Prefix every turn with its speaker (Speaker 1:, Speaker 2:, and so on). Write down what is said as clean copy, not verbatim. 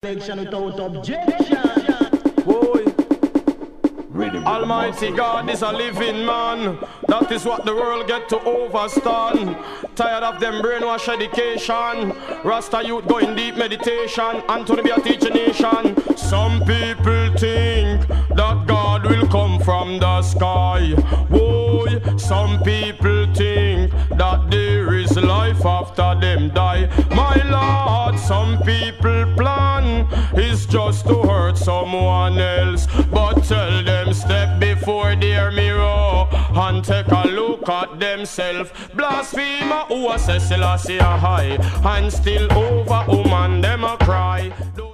Speaker 1: selection without objection.
Speaker 2: Boy. Almighty God is a living man. That is what the world get to overstand. Tired of them brainwash education. Rasta youth going deep meditation. Anthony be a teaching nation. Some people think that God will come from the sky. Boy, some people think that there is life after them die. My Lord, some people plan is just to hurt someone else. But tell them step before their mirror and take a look at themselves. Blasphemer who says Selassie a high and still over woman them a cry.